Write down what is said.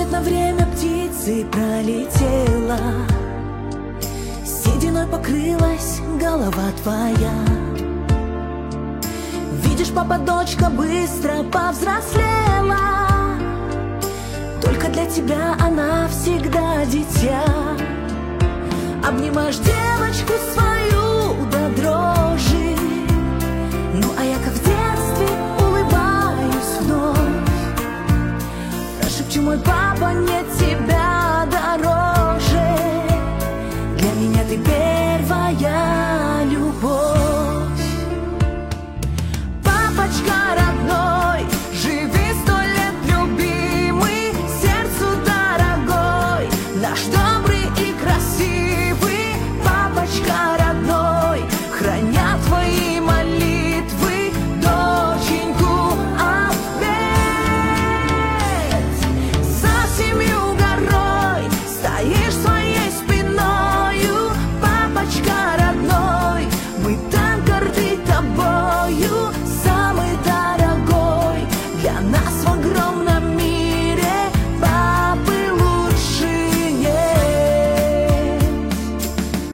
Незаметно время птицы пролетело, сединой покрылась голова твоя. Видишь, папа, дочка быстро повзрослела, только для тебя она всегда дитя. Обнимаешь девочку свою до дрожи, ну а я как в детстве улыбаюсь вновь. Прошепчу: мой папа, нет тебя